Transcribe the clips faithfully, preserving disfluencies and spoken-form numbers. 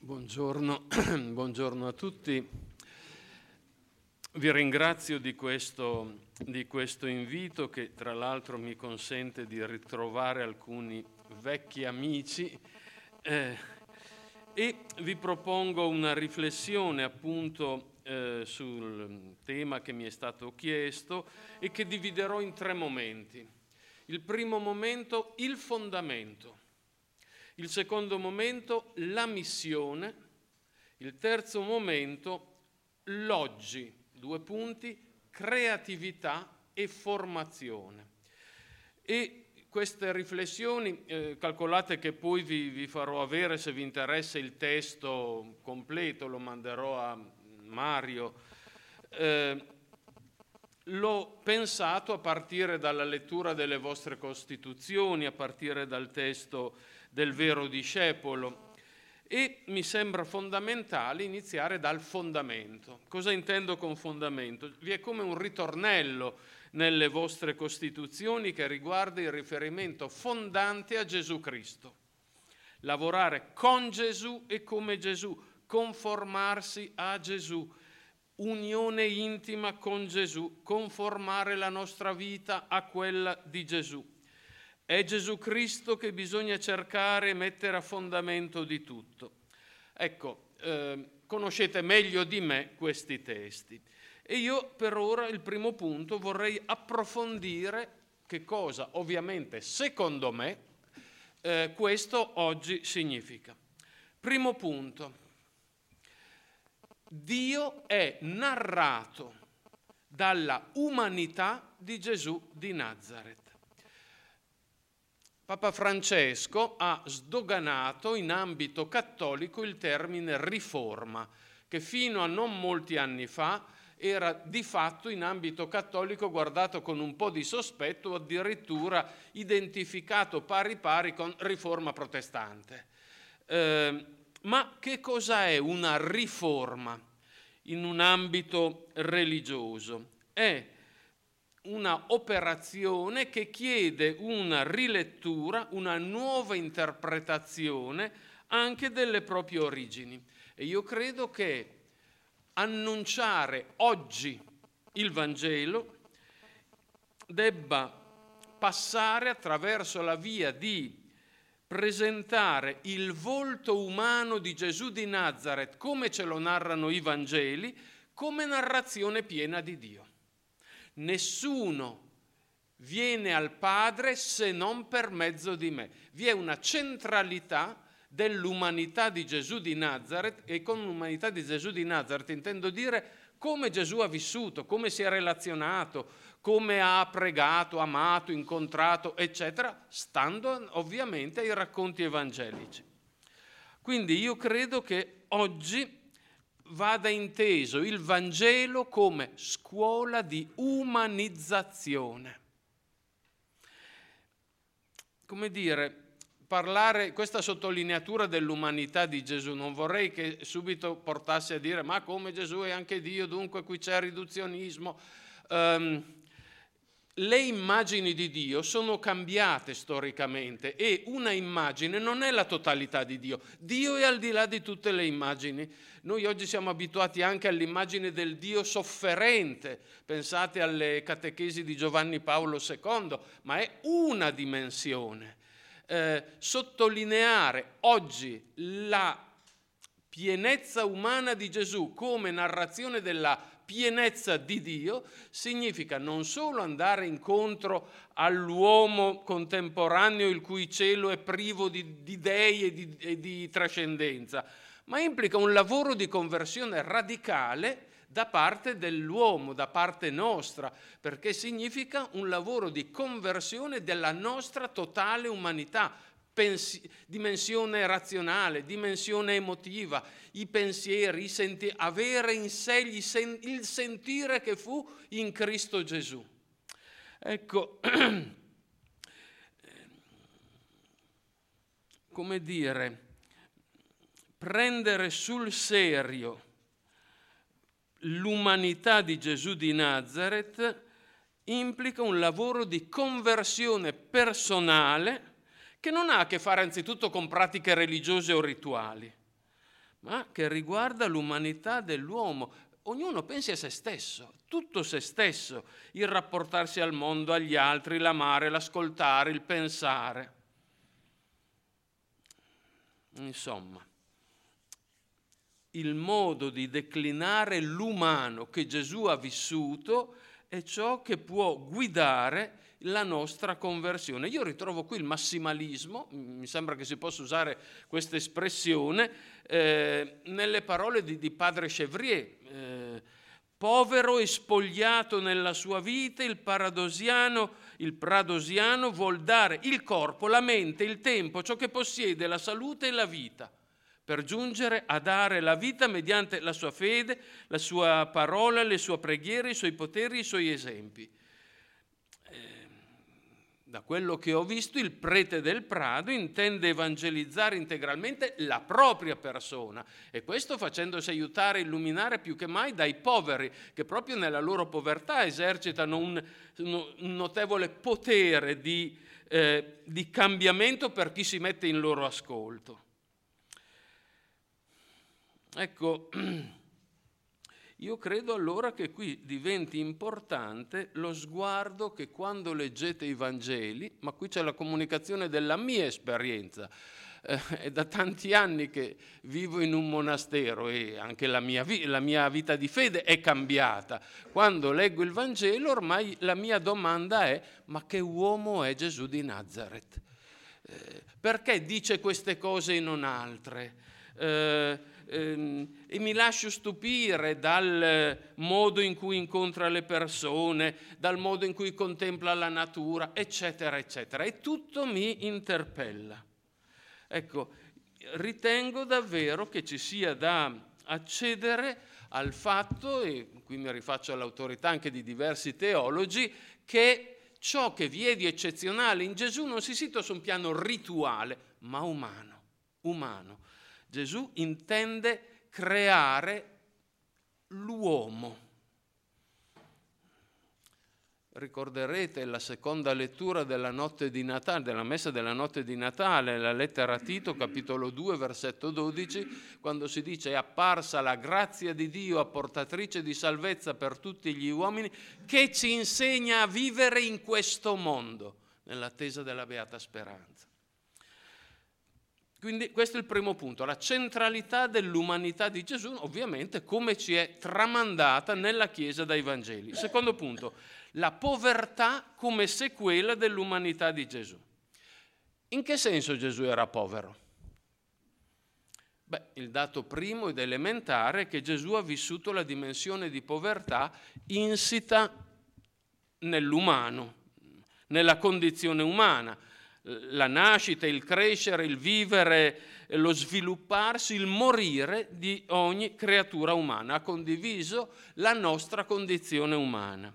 Buongiorno, buongiorno a tutti. Vi ringrazio di questo, di questo invito che tra l'altro mi consente di ritrovare alcuni vecchi amici eh, e vi propongo una riflessione appunto eh, sul tema che mi è stato chiesto e che dividerò in tre momenti. Il primo momento, il fondamento. Il secondo momento, la missione. Il terzo momento, l'oggi. Due punti, creatività e formazione. E queste riflessioni, eh, calcolate che poi vi, vi farò avere, se vi interessa, il testo completo, lo manderò a Mario. Eh, l'ho pensato a partire dalla lettura delle vostre Costituzioni, a partire dal testo del vero discepolo, e mi sembra fondamentale iniziare dal fondamento. Cosa intendo con fondamento? Vi è come un ritornello nelle vostre Costituzioni che riguarda il riferimento fondante a Gesù Cristo. Lavorare con Gesù e come Gesù, conformarsi a Gesù, unione intima con Gesù, conformare la nostra vita a quella di Gesù. È Gesù Cristo che bisogna cercare e mettere a fondamento di tutto. Ecco, eh, conoscete meglio di me questi testi. E io per ora il primo punto vorrei approfondire che cosa, ovviamente, secondo me, eh, questo oggi significa. Primo punto. Dio è narrato dalla umanità di Gesù di Nazaret. Papa Francesco ha sdoganato in ambito cattolico il termine riforma, che fino a non molti anni fa era di fatto in ambito cattolico guardato con un po' di sospetto o addirittura identificato pari pari con riforma protestante. Eh, ma che cosa è una riforma in un ambito religioso? È una operazione che chiede una rilettura, una nuova interpretazione anche delle proprie origini. E io credo che annunciare oggi il Vangelo debba passare attraverso la via di presentare il volto umano di Gesù di Nazaret, come ce lo narrano i Vangeli, come narrazione piena di Dio. Nessuno viene al Padre se non per mezzo di me. Vi è una centralità dell'umanità di Gesù di Nazaret, e con l'umanità di Gesù di Nazaret intendo dire come Gesù ha vissuto, come si è relazionato, come ha pregato, amato, incontrato, eccetera, stando ovviamente ai racconti evangelici. Quindi io credo che oggi vada inteso il Vangelo come scuola di umanizzazione. Come dire, parlare, questa sottolineatura dell'umanità di Gesù, non vorrei che subito portasse a dire ma come Gesù è anche Dio, dunque qui c'è riduzionismo. Um, Le immagini di Dio sono cambiate storicamente e una immagine non è la totalità di Dio. Dio è al di là di tutte le immagini. Noi oggi siamo abituati anche all'immagine del Dio sofferente. Pensate alle catechesi di Giovanni Paolo secondo, ma è una dimensione. Eh, sottolineare oggi la pienezza umana di Gesù come narrazione della pienezza di Dio significa non solo andare incontro all'uomo contemporaneo il cui cielo è privo di, di dei e di, e di trascendenza, ma implica un lavoro di conversione radicale da parte dell'uomo, da parte nostra, perché significa un lavoro di conversione della nostra totale umanità, Pensi- dimensione razionale, dimensione emotiva, i pensieri, i senti- avere in sé gli sen- il sentire che fu in Cristo Gesù. Ecco, come dire, prendere sul serio l'umanità di Gesù di Nazaret implica un lavoro di conversione personale che non ha a che fare anzitutto con pratiche religiose o rituali, ma che riguarda l'umanità dell'uomo. Ognuno pensi a se stesso, tutto se stesso, il rapportarsi al mondo, agli altri, l'amare, l'ascoltare, il pensare. Insomma, il modo di declinare l'umano che Gesù ha vissuto è ciò che può guidare la nostra conversione. Io ritrovo qui il massimalismo, mi sembra che si possa usare questa espressione, eh, nelle parole di, di padre Chevrier. Eh, povero e spogliato nella sua vita, il paradosiano, il pradosiano vuol dare il corpo, la mente, il tempo, ciò che possiede, la salute e la vita, per giungere a dare la vita mediante la sua fede, la sua parola, le sue preghiere, i suoi poteri, i suoi esempi. Da quello che ho visto, il prete del Prado intende evangelizzare integralmente la propria persona, e questo facendosi aiutare e illuminare più che mai dai poveri, che proprio nella loro povertà esercitano un, un notevole potere di, eh, di cambiamento per chi si mette in loro ascolto. Ecco, io credo allora che qui diventi importante lo sguardo che quando leggete i Vangeli, ma qui c'è la comunicazione della mia esperienza, eh, è da tanti anni che vivo in un monastero e anche la mia, vi- la mia vita di fede è cambiata. Quando leggo il Vangelo ormai la mia domanda è: ma che uomo è Gesù di Nazareth? Eh, perché dice queste cose e non altre? Eh, ehm, e mi lascio stupire dal modo in cui incontra le persone, dal modo in cui contempla la natura, eccetera, eccetera. E tutto mi interpella. Ecco, ritengo davvero che ci sia da accedere al fatto, e qui mi rifaccio all'autorità anche di diversi teologi, che ciò che vi è di eccezionale in Gesù non si situa su un piano rituale, ma umano, umano. Gesù intende creare l'uomo. Ricorderete la seconda lettura della notte di Natale, della messa della notte di Natale, la lettera a Tito, capitolo due, versetto dodici, quando si dice: è apparsa la grazia di Dio, apportatrice di salvezza per tutti gli uomini, che ci insegna a vivere in questo mondo, nell'attesa della beata speranza. Quindi questo è il primo punto, la centralità dell'umanità di Gesù, ovviamente come ci è tramandata nella Chiesa dai Vangeli. Secondo punto, la povertà come sequela dell'umanità di Gesù. In che senso Gesù era povero? Beh, il dato primo ed elementare è che Gesù ha vissuto la dimensione di povertà insita nell'umano, nella condizione umana. La nascita, il crescere, il vivere, lo svilupparsi, il morire di ogni creatura umana. Ha condiviso la nostra condizione umana.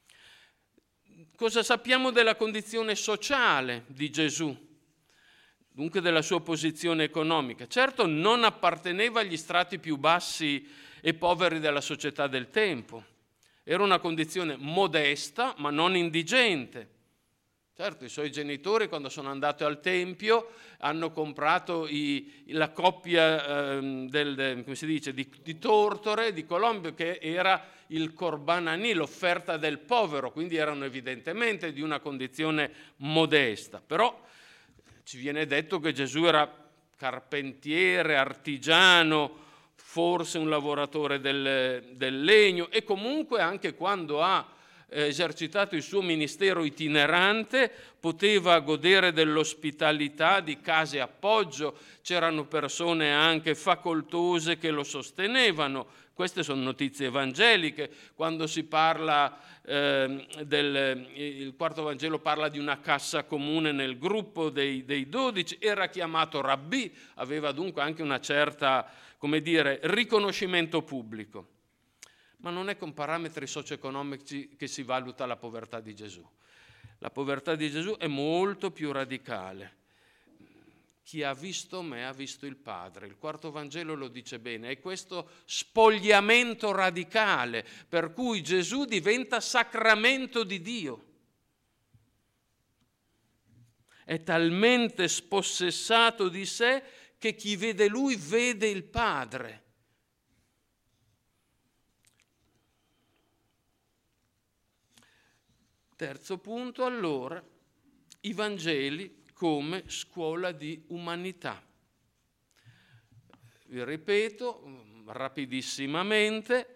Cosa sappiamo della condizione sociale di Gesù? Dunque della sua posizione economica. Certo, non apparteneva agli strati più bassi e poveri della società del tempo. Era una condizione modesta, ma non indigente. Certo, i suoi genitori, quando sono andati al Tempio, hanno comprato i, la coppia eh, del, come si dice, di, di tortore, di colombe, che era il Corban Ani, l'offerta del povero, quindi erano evidentemente di una condizione modesta. Però ci viene detto che Gesù era carpentiere, artigiano, forse un lavoratore del, del legno, e comunque anche quando ha esercitato il suo ministero itinerante poteva godere dell'ospitalità di case appoggio, c'erano persone anche facoltose che lo sostenevano. Queste sono notizie evangeliche. Quando si parla eh, del il quarto Vangelo parla di una cassa comune nel gruppo dei, dei dodici, era chiamato rabbì, aveva dunque anche una certa, come dire, riconoscimento pubblico. Ma non è con parametri socio-economici che si valuta la povertà di Gesù. La povertà di Gesù è molto più radicale. Chi ha visto me ha visto il Padre. Il quarto Vangelo lo dice bene. È questo spogliamento radicale per cui Gesù diventa sacramento di Dio. È talmente spossessato di sé che chi vede lui vede il Padre. Terzo punto, allora, i Vangeli come scuola di umanità. Vi ripeto rapidissimamente,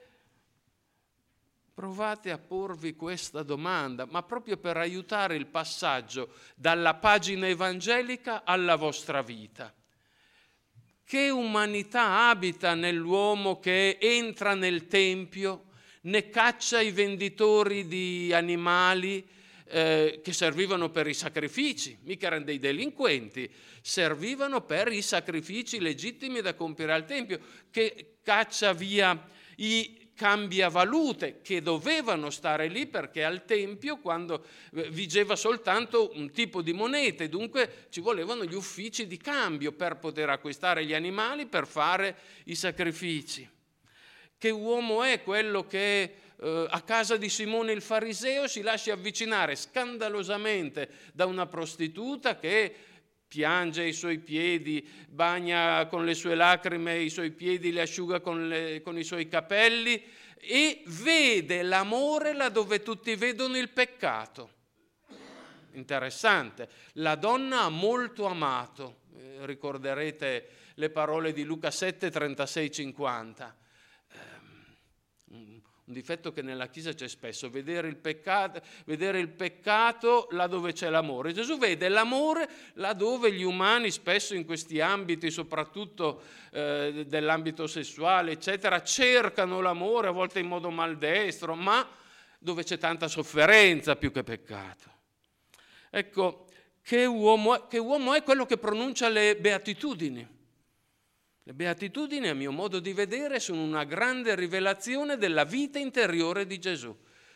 provate a porvi questa domanda, ma proprio per aiutare il passaggio dalla pagina evangelica alla vostra vita. Che umanità abita nell'uomo che entra nel tempio, ne caccia i venditori di animali eh, che servivano per i sacrifici, mica erano dei delinquenti, servivano per i sacrifici legittimi da compiere al tempio, che caccia via i cambiavalute che dovevano stare lì perché al tempio quando vigeva soltanto un tipo di monete, dunque ci volevano gli uffici di cambio per poter acquistare gli animali per fare i sacrifici. Che uomo è quello che eh, a casa di Simone il fariseo si lascia avvicinare scandalosamente da una prostituta che piange i suoi piedi, bagna con le sue lacrime i suoi piedi, li asciuga con, le, con i suoi capelli e vede l'amore là dove tutti vedono il peccato. Interessante. La donna ha molto amato, eh, ricorderete le parole di Luca sette, trentasei cinquanta. Un difetto che nella Chiesa c'è spesso, vedere il peccato, vedere il peccato là dove c'è l'amore. Gesù vede l'amore là dove gli umani, spesso in questi ambiti, soprattutto eh, dell'ambito sessuale, eccetera, cercano l'amore, a volte in modo maldestro, ma dove c'è tanta sofferenza più che peccato. Ecco, che uomo è, che uomo è quello che pronuncia le beatitudini. Le beatitudini, a mio modo di vedere, sono una grande rivelazione della vita interiore di Gesù.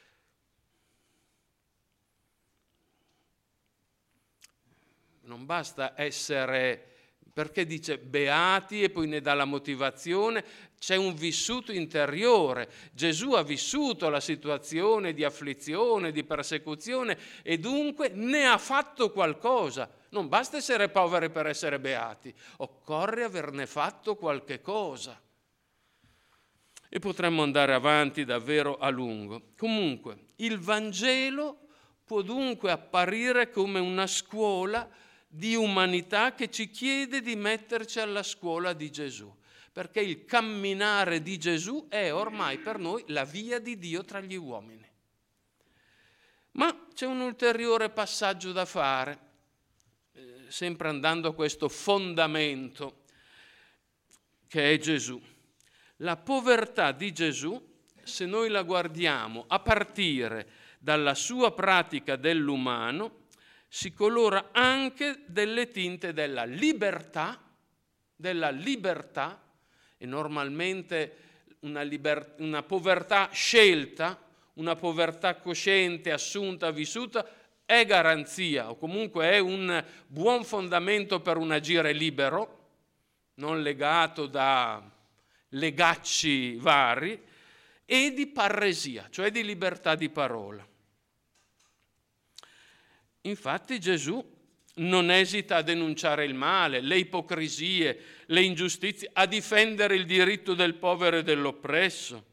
Non basta essere, perché dice beati e poi ne dà la motivazione, c'è un vissuto interiore. Gesù ha vissuto la situazione di afflizione, di persecuzione e dunque ne ha fatto qualcosa. Non basta essere poveri per essere beati, occorre averne fatto qualche cosa. E potremmo andare avanti davvero a lungo. Comunque, il Vangelo può dunque apparire come una scuola di umanità che ci chiede di metterci alla scuola di Gesù, perché il camminare di Gesù è ormai per noi la via di Dio tra gli uomini. Ma c'è un ulteriore passaggio da fare, sempre andando a questo fondamento che è Gesù. La povertà di Gesù, se noi la guardiamo a partire dalla sua pratica dell'umano, si colora anche delle tinte della libertà, della libertà, e normalmente una, liber- una povertà scelta, una povertà cosciente, assunta, vissuta, è garanzia o comunque è un buon fondamento per un agire libero, non legato da legacci vari, e di parresia, cioè di libertà di parola. Infatti Gesù non esita a denunciare il male, le ipocrisie, le ingiustizie, a difendere il diritto del povero e dell'oppresso.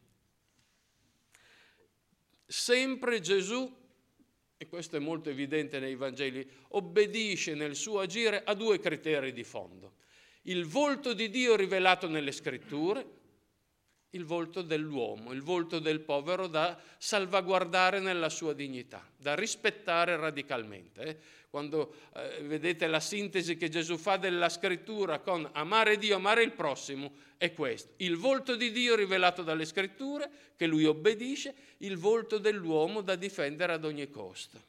Sempre Gesù, e questo è molto evidente nei Vangeli, obbedisce nel suo agire a due criteri di fondo. Il volto di Dio rivelato nelle Scritture, il volto dell'uomo, il volto del povero da salvaguardare nella sua dignità, da rispettare radicalmente. Eh? Quando eh, vedete la sintesi che Gesù fa della Scrittura con amare Dio, amare il prossimo, è questo. Il volto di Dio rivelato dalle Scritture, che lui obbedisce, il volto dell'uomo da difendere ad ogni costo.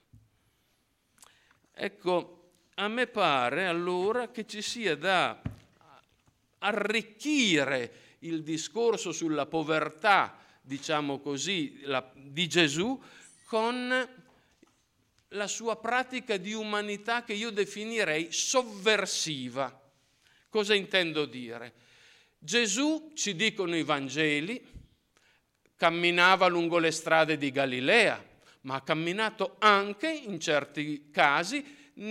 Ecco, a me pare allora che ci sia da arricchire il discorso sulla povertà, diciamo così, la, di Gesù, con la sua pratica di umanità che io definirei sovversiva. Cosa intendo dire? Gesù, ci dicono i Vangeli, camminava lungo le strade di Galilea, ma ha camminato anche, in certi casi,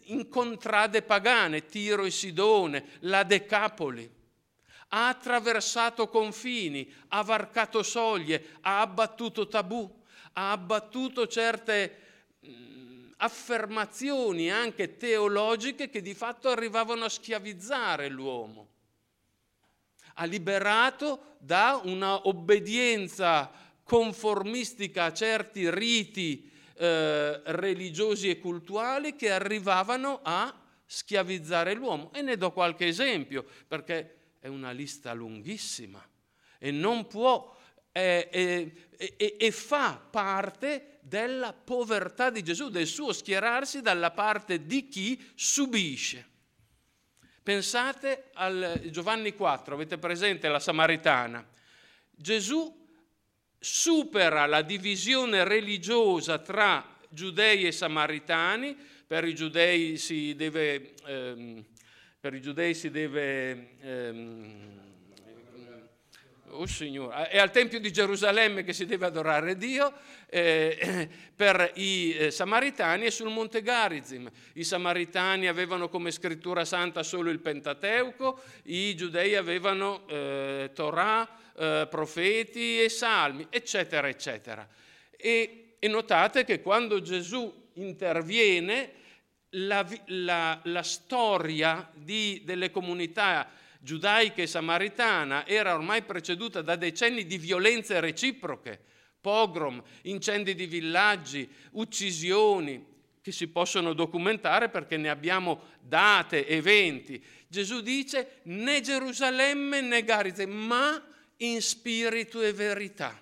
in contrade pagane, Tiro e Sidone, la Decapoli. Ha attraversato confini, ha varcato soglie, ha abbattuto tabù, ha abbattuto certe mh, affermazioni anche teologiche che di fatto arrivavano a schiavizzare l'uomo. Ha liberato da una obbedienza conformistica a certi riti eh, religiosi e cultuali che arrivavano a schiavizzare l'uomo. E ne do qualche esempio, perché è una lista lunghissima e non può eh, eh, eh, e fa parte della povertà di Gesù, del suo schierarsi dalla parte di chi subisce. Pensate al Giovanni quattro, avete presente la Samaritana? Gesù supera la divisione religiosa tra giudei e samaritani. Per i giudei si deve, ehm, per i giudei si deve ehm, oh Signore, è al Tempio di Gerusalemme che si deve adorare Dio, eh, per i eh, samaritani è sul Monte Garizim. I samaritani avevano come scrittura santa solo il Pentateuco, i giudei avevano eh, Torah, eh, profeti e salmi, eccetera, eccetera. E, e notate che quando Gesù interviene, la, la, la storia di, delle comunità giudaica e samaritana era ormai preceduta da decenni di violenze reciproche, pogrom, incendi di villaggi, uccisioni, che si possono documentare perché ne abbiamo date, eventi. Gesù dice né Gerusalemme né Garizim, ma in spirito e verità.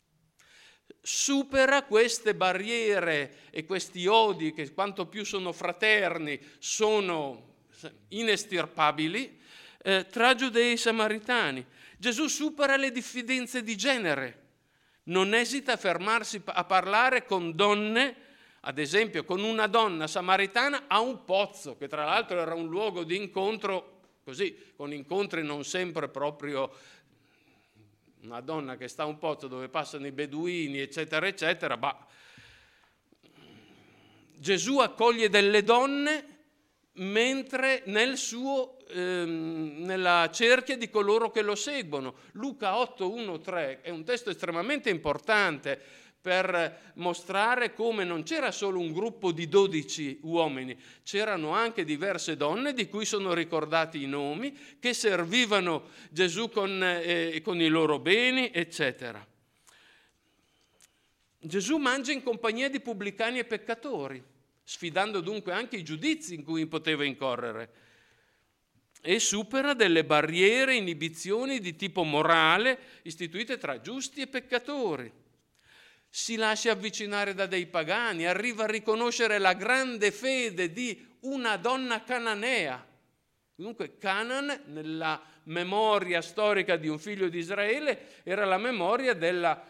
Supera queste barriere e questi odi che quanto più sono fraterni sono inestirpabili, Eh, tra giudei e samaritani. Gesù supera le diffidenze di genere, non esita a fermarsi a parlare con donne, ad esempio con una donna samaritana a un pozzo, che tra l'altro era un luogo di incontro, così, con incontri non sempre proprio, una donna che sta a un pozzo dove passano i beduini, eccetera, eccetera, bah. Gesù accoglie delle donne mentre nel suo, ehm, nella cerchia di coloro che lo seguono. Luca otto, uno, tre è un testo estremamente importante per mostrare come non c'era solo un gruppo di dodici uomini, c'erano anche diverse donne di cui sono ricordati i nomi, che servivano Gesù con, eh, con i loro beni, eccetera. Gesù mangia in compagnia di pubblicani e peccatori, sfidando dunque anche i giudizi in cui poteva incorrere, e supera delle barriere, inibizioni di tipo morale istituite tra giusti e peccatori. Si lascia avvicinare da dei pagani, arriva a riconoscere la grande fede di una donna cananea. Dunque Canaan, nella memoria storica di un figlio di Israele, era la memoria della,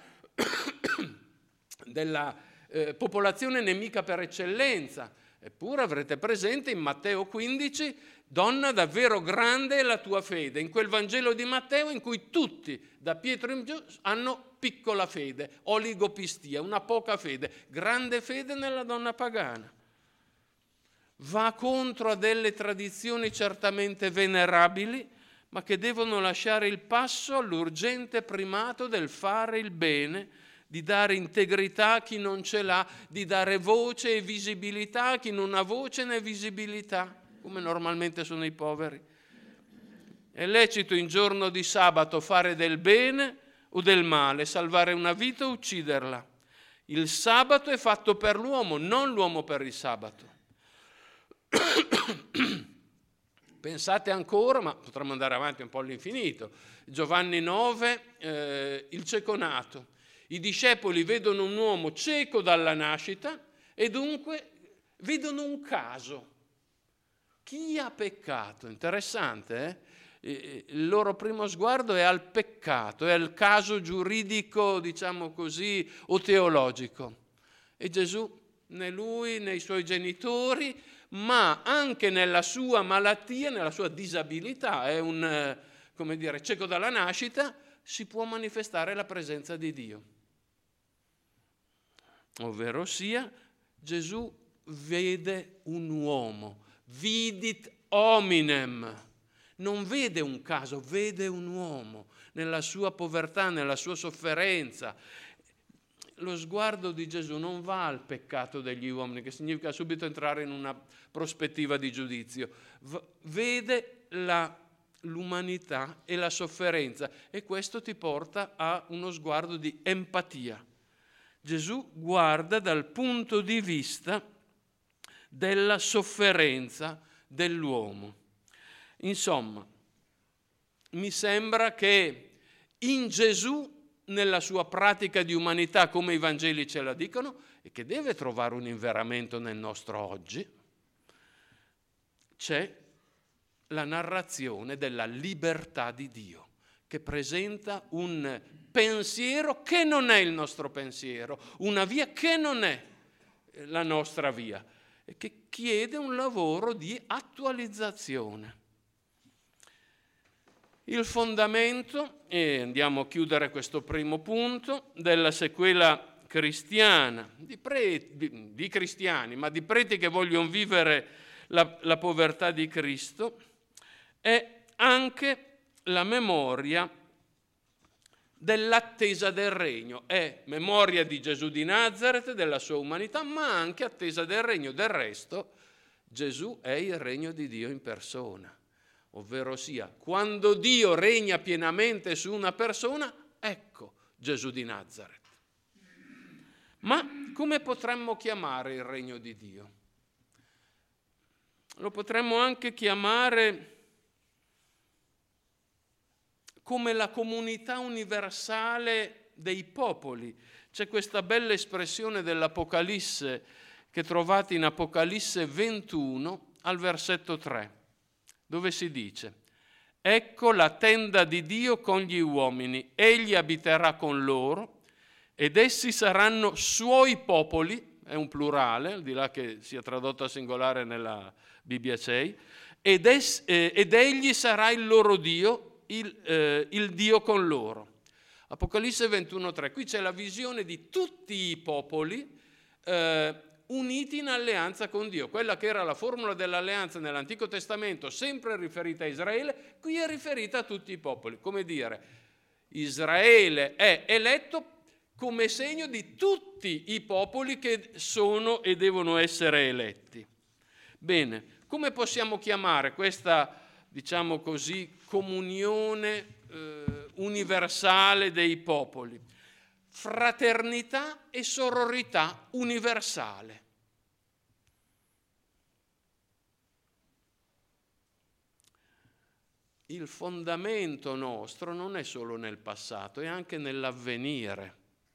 della Eh, popolazione nemica per eccellenza. Eppure avrete presente in Matteo quindici, donna davvero grande è la tua fede, in quel Vangelo di Matteo in cui tutti, da Pietro in giù, hanno piccola fede, oligopistia, una poca fede, grande fede nella donna pagana. Va contro a delle tradizioni certamente venerabili, ma che devono lasciare il passo all'urgente primato del fare il bene, di dare integrità a chi non ce l'ha, di dare voce e visibilità a chi non ha voce né visibilità, come normalmente sono i poveri. È lecito in giorno di sabato fare del bene o del male, salvare una vita o ucciderla. Il sabato è fatto per l'uomo, non l'uomo per il sabato. Pensate ancora, ma potremmo andare avanti un po' all'infinito, Giovanni nove, eh, il cieco nato. I discepoli vedono un uomo cieco dalla nascita e dunque vedono un caso. Chi ha peccato? Interessante, eh? Il loro primo sguardo è al peccato, è al caso giuridico, diciamo così, o teologico. E Gesù, né lui né i suoi genitori, ma anche nella sua malattia, nella sua disabilità, è un, come dire, cieco dalla nascita, si può manifestare la presenza di Dio. Ovvero sia, Gesù vede un uomo vidit hominem, non vede un caso, vede un uomo nella sua povertà, nella sua sofferenza. Lo sguardo di Gesù non va al peccato degli uomini, che significa subito entrare in una prospettiva di giudizio, v- vede la l'umanità e la sofferenza, e questo ti porta a uno sguardo di empatia. Gesù guarda dal punto di vista della sofferenza dell'uomo. Insomma, mi sembra che in Gesù, nella sua pratica di umanità, come i Vangeli ce la dicono, e che deve trovare un inveramento nel nostro oggi, c'è la narrazione della libertà di Dio, che presenta un pensiero che non è il nostro pensiero, una via che non è la nostra via, e che chiede un lavoro di attualizzazione. Il fondamento, e andiamo a chiudere questo primo punto, della sequela cristiana, di, preti, di, di cristiani, ma di preti che vogliono vivere la, la povertà di Cristo, è anche la memoria dell'attesa del regno. È memoria di Gesù di Nazaret, della sua umanità, ma anche attesa del regno. Del resto, Gesù è il regno di Dio in persona, ovvero sia, quando Dio regna pienamente su una persona, ecco Gesù di Nazaret. Ma come potremmo chiamare il regno di Dio? Lo potremmo anche chiamare come la comunità universale dei popoli. C'è questa bella espressione dell'Apocalisse che trovate in Apocalisse ventuno al versetto tre, dove si dice: ecco la tenda di Dio con gli uomini, egli abiterà con loro ed essi saranno suoi popoli, è un plurale, al di là che sia tradotto a singolare nella Bibbia C E I, ed, es, eh, ed egli sarà il loro Dio, Il, eh, il Dio con loro. Apocalisse ventuno tre, qui c'è la visione di tutti i popoli eh, uniti in alleanza con Dio. Quella che era la formula dell'alleanza nell'Antico Testamento, sempre riferita a Israele, qui è riferita a tutti i popoli. Come dire, Israele è eletto come segno di tutti i popoli che sono e devono essere eletti. Bene, come possiamo chiamare questa, diciamo così, comunione eh, universale dei popoli? Fraternità e sororità universale. Il fondamento nostro non è solo nel passato, è anche nell'avvenire.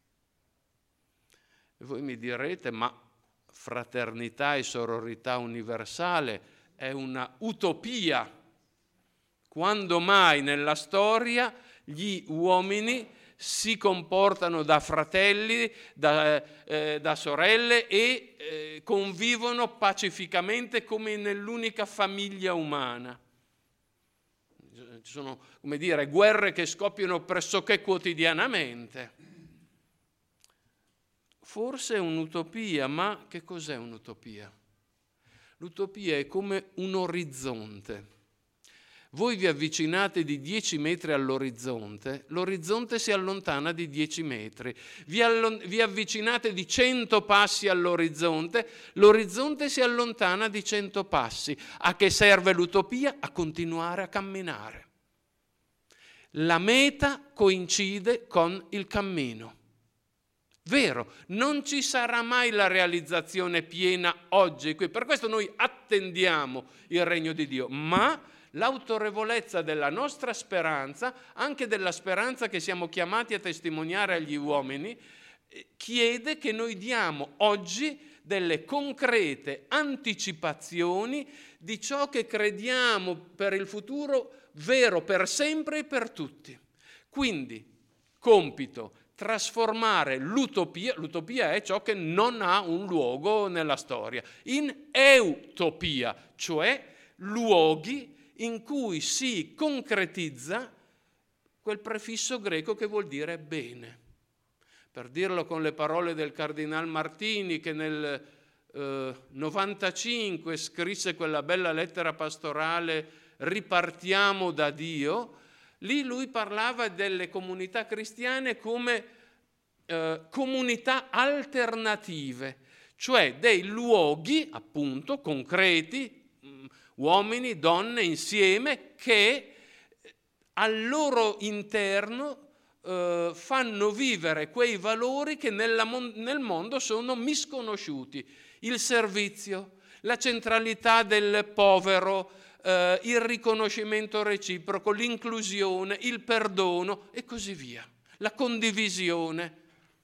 E voi mi direte, ma fraternità e sororità universale è una utopia. Quando mai nella storia gli uomini si comportano da fratelli, da, eh, da sorelle e eh, convivono pacificamente come nell'unica famiglia umana? Ci sono, come dire, guerre che scoppiano pressoché quotidianamente. Forse è un'utopia, ma che cos'è un'utopia? L'utopia è come un orizzonte. Voi vi avvicinate di dieci metri all'orizzonte, l'orizzonte si allontana di dieci metri. Vi, allon- vi avvicinate di cento passi all'orizzonte, l'orizzonte si allontana di cento passi. A che serve l'utopia? A continuare a camminare. La meta coincide con il cammino. Vero, non ci sarà mai la realizzazione piena oggi qui. Per questo noi attendiamo il regno di Dio, ma l'autorevolezza della nostra speranza, anche della speranza che siamo chiamati a testimoniare agli uomini, chiede che noi diamo oggi delle concrete anticipazioni di ciò che crediamo per il futuro vero per sempre e per tutti. Quindi, compito, trasformare l'utopia, l'utopia è ciò che non ha un luogo nella storia, in eutopia, cioè luoghi in cui si concretizza quel prefisso greco che vuol dire bene. Per dirlo con le parole del Cardinal Martini, che nel eh, novantacinque scrisse quella bella lettera pastorale Ripartiamo da Dio. Lì lui parlava delle comunità cristiane come eh, comunità alternative, cioè dei luoghi appunto concreti, mh, uomini, donne insieme, che al loro interno eh, fanno vivere quei valori che nella mon- nel mondo sono misconosciuti: il servizio, la centralità del povero, eh, il riconoscimento reciproco, l'inclusione, il perdono e così via, la condivisione.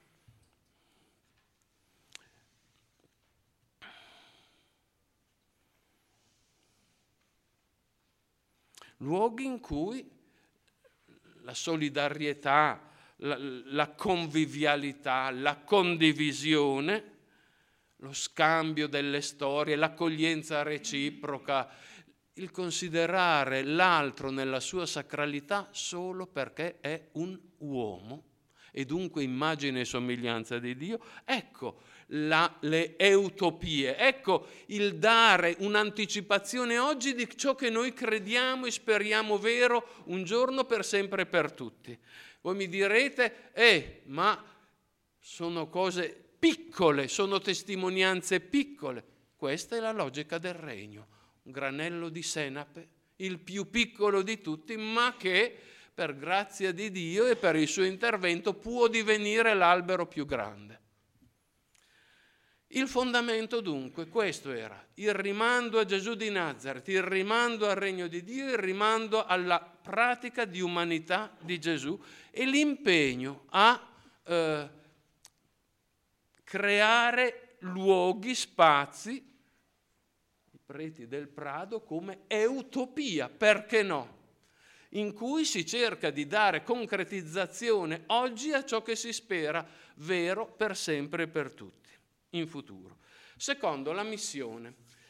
Luoghi in cui la solidarietà, la, la convivialità, la condivisione, lo scambio delle storie, l'accoglienza reciproca, il considerare l'altro nella sua sacralità solo perché è un uomo e dunque immagine e somiglianza di Dio. Ecco la, le eutopie, ecco il dare un'anticipazione oggi di ciò che noi crediamo e speriamo vero un giorno per sempre e per tutti. Voi mi direte, eh, ma sono cose piccole, sono testimonianze piccole. Questa è la logica del regno, un granello di senape, il più piccolo di tutti, ma che per grazia di Dio e per il suo intervento può divenire l'albero più grande. Il fondamento dunque questo era: il rimando a Gesù di Nazaret, il rimando al regno di Dio, il rimando alla pratica di umanità di Gesù e l'impegno a eh, creare luoghi, spazi, i preti del Prado, come eutopia, perché no? In cui si cerca di dare concretizzazione oggi a ciò che si spera vero per sempre e per tutti, in futuro. Secondo, la missione.